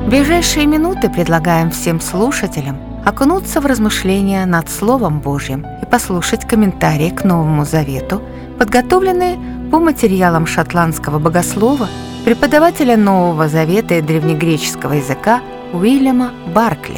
В ближайшие минуты предлагаем всем слушателям окунуться в размышления над Словом Божьим и послушать комментарии к Новому Завету, подготовленные по материалам шотландского богослова, преподавателя Нового Завета и древнегреческого языка Уильяма Баркли.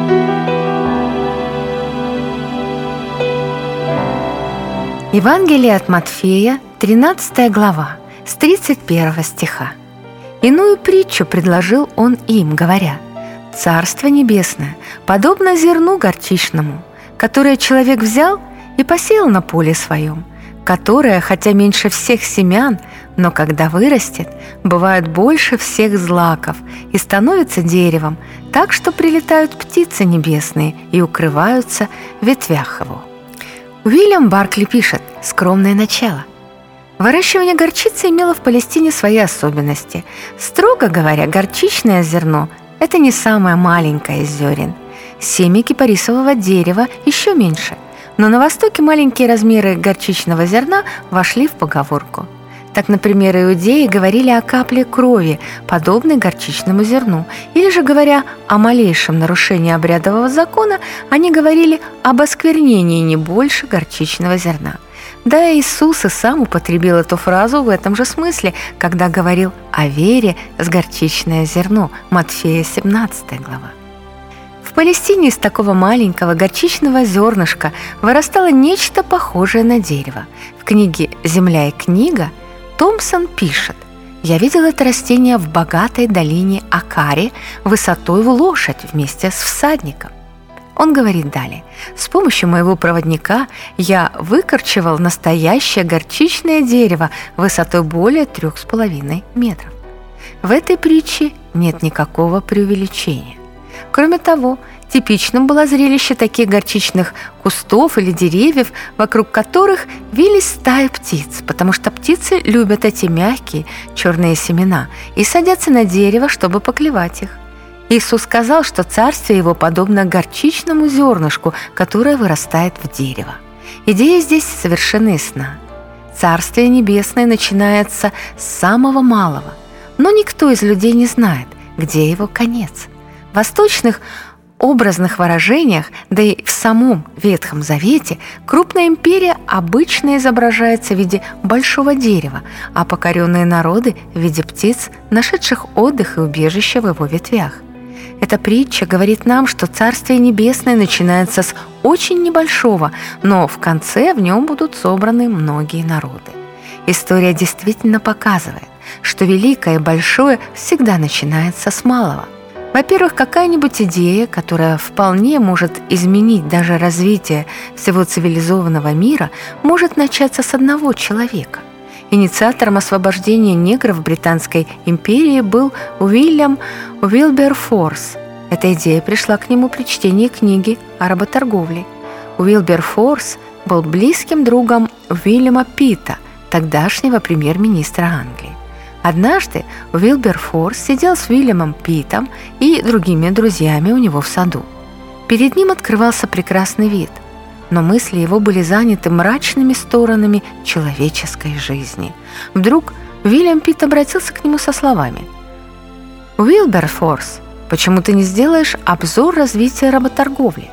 Евангелие от Матфея, 13 глава, с 31 стиха. «Иную притчу предложил он им, говоря: Царство Небесное подобно зерну горчичному, которое человек взял и посеял на поле своем, которое, хотя меньше всех семян, но когда вырастет, бывает больше всех злаков и становится деревом, так что прилетают птицы небесные и укрываются в ветвях его». Уильям Баркли пишет: «Скромное начало. Выращивание горчицы имело в Палестине свои особенности. Строго говоря, горчичное зерно – это не самое маленькое из зерен. Семя кипарисового дерева еще меньше, но на Востоке маленькие размеры горчичного зерна вошли в поговорку. Так, например, иудеи говорили о капле крови, подобной горчичному зерну, или же, говоря о малейшем нарушении обрядового закона, они говорили об осквернении не больше горчичного зерна. Да, Иисус и сам употребил эту фразу в этом же смысле, когда говорил о вере с горчичное зерно, Матфея 17 глава. В Палестине из такого маленького горчичного зернышка вырастало нечто похожее на дерево. В книге «Земля и книга» Томпсон пишет: «Я видел это растение в богатой долине Акари высотой в лошадь вместе с всадником». Он говорит далее: «С помощью моего проводника я выкорчевал настоящее горчичное дерево высотой более 3,5 метров». В этой притче нет никакого преувеличения. Кроме того, типичным было зрелище таких горчичных кустов или деревьев, вокруг которых вились стаи птиц, потому что птицы любят эти мягкие черные семена и садятся на дерево, чтобы поклевать их. Иисус сказал, что царствие его подобно горчичному зернышку, которое вырастает в дерево. Идея здесь совершенно ясна. Царствие небесное начинается с самого малого, но никто из людей не знает, где его конец. В восточных образных выражениях, да и в самом Ветхом Завете, крупная империя обычно изображается в виде большого дерева, а покоренные народы в виде птиц, нашедших отдых и убежище в его ветвях. Эта притча говорит нам, что Царствие Небесное начинается с очень небольшого, но в конце в нем будут собраны многие народы. История действительно показывает, что великое и большое всегда начинается с малого. Во-первых, какая-нибудь идея, которая вполне может изменить даже развитие всего цивилизованного мира, может начаться с одного человека. Инициатором освобождения негров в Британской империи был Уильям Уилберфорс. Эта идея пришла к нему при чтении книги о работорговле. Уилберфорс был близким другом Уильяма Питта, тогдашнего премьер-министра Англии. Однажды Уилберфорс сидел с Уильямом Питтом и другими друзьями у него в саду. Перед ним открывался прекрасный вид, но мысли его были заняты мрачными сторонами человеческой жизни. Вдруг Уильям Питт обратился к нему со словами: «Уилберфорс, почему ты не сделаешь обзор развития работорговли?»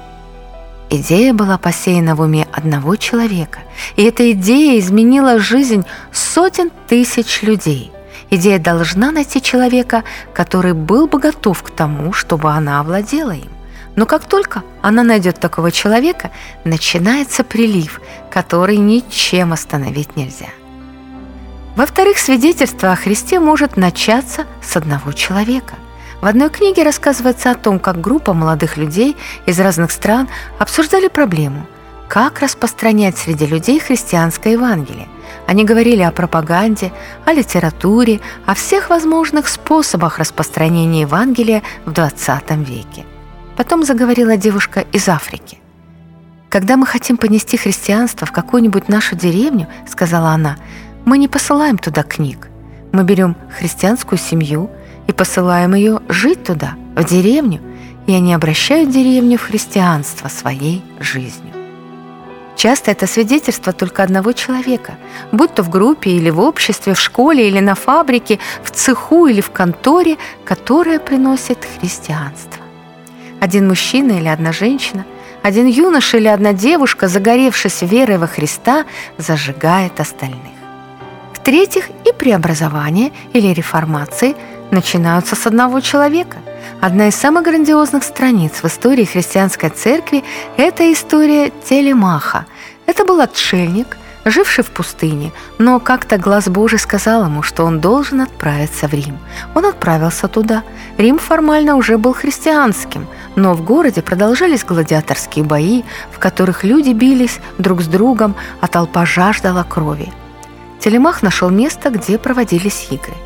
Идея была посеяна в уме одного человека, и эта идея изменила жизнь сотен тысяч людей. Идея должна найти человека, который был бы готов к тому, чтобы она овладела им. Но как только она найдет такого человека, начинается прилив, который ничем остановить нельзя. Во-вторых, свидетельство о Христе может начаться с одного человека. В одной книге рассказывается о том, как группа молодых людей из разных стран обсуждали проблему, как распространять среди людей христианское Евангелие. Они говорили о пропаганде, о литературе, о всех возможных способах распространения Евангелия в XX веке. Потом заговорила девушка из Африки. «Когда мы хотим понести христианство в какую-нибудь нашу деревню, — сказала она, — мы не посылаем туда книг. Мы берем христианскую семью и посылаем ее жить туда, в деревню, и они обращают деревню в христианство своей жизнью». Часто это свидетельство только одного человека, будь то в группе или в обществе, в школе или на фабрике, в цеху или в конторе, которое приносит христианство. Один мужчина или одна женщина, один юноша или одна девушка, загоревшись верой во Христа, зажигает остальных. В-третьих, и преобразование или реформации начинаются с одного человека. Одна из самых грандиозных страниц в истории христианской церкви – это история Телемаха. Это был отшельник, живший в пустыне, но как-то глаз Божий сказал ему, что он должен отправиться в Рим. Он отправился туда. Рим формально уже был христианским, но в городе продолжались гладиаторские бои, в которых люди бились друг с другом, а толпа жаждала крови. Телемах нашел место, где проводились игры.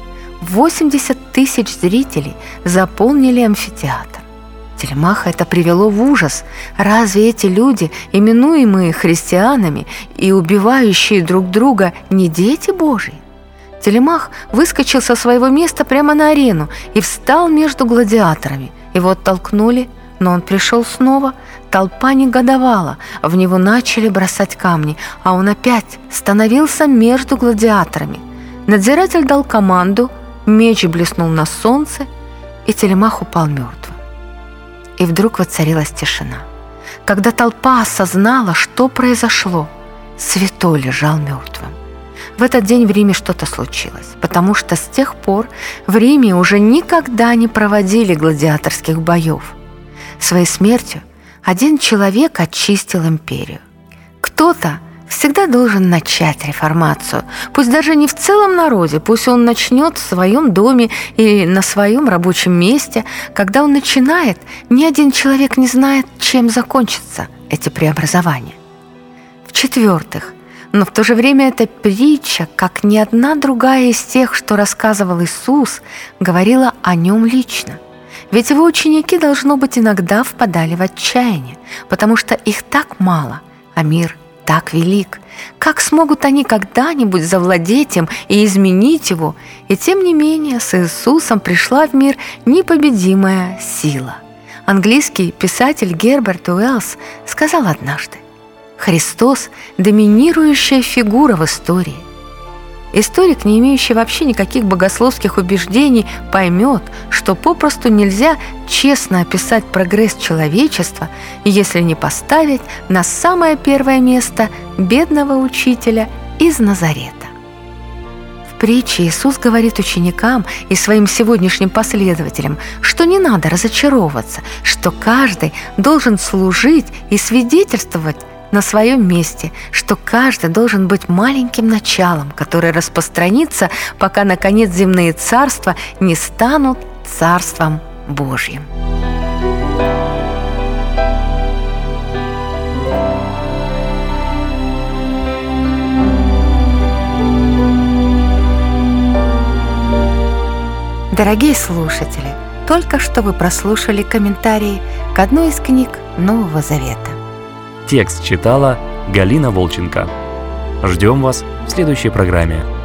80 тысяч зрителей заполнили амфитеатр. Телемаха это привело в ужас. Разве эти люди, именуемые христианами и убивающие друг друга, не дети Божьи? Телемах выскочил со своего места прямо на арену и встал между гладиаторами. Его оттолкнули, но он пришел снова. Толпа негодовала, в него начали бросать камни, а он опять становился между гладиаторами. Надзиратель дал команду, меч блеснул на солнце, и Телемах упал мертвым. И вдруг воцарилась тишина. Когда толпа осознала, что произошло, святой лежал мертвым. В этот день в Риме что-то случилось, потому что с тех пор в Риме уже никогда не проводили гладиаторских боев. Своей смертью один человек очистил империю. Кто-то всегда должен начать реформацию, пусть даже не в целом народе, пусть он начнет в своем доме или на своем рабочем месте. Когда он начинает, ни один человек не знает, чем закончатся эти преобразования. В-четвертых, но в то же время эта притча, как ни одна другая из тех, что рассказывал Иисус, говорила о нем лично. Ведь его ученики, должно быть, иногда впадали в отчаяние, потому что их так мало, а мир так велик. Как смогут они когда-нибудь завладеть им и изменить его? И тем не менее с Иисусом пришла в мир непобедимая сила. Английский писатель Герберт Уэллс сказал однажды: «Христос – доминирующая фигура в истории». Историк, не имеющий вообще никаких богословских убеждений, поймет, что попросту нельзя честно описать прогресс человечества, если не поставить на самое первое место бедного учителя из Назарета. В притче Иисус говорит ученикам и своим сегодняшним последователям, что не надо разочаровываться, что каждый должен служить и свидетельствовать на своем месте, что каждый должен быть маленьким началом, которое распространится, пока, наконец, земные царства не станут Царством Божьим. Дорогие слушатели, только что вы прослушали комментарии к одной из книг Нового Завета. Текст читала Галина Волченко. Ждем вас в следующей программе.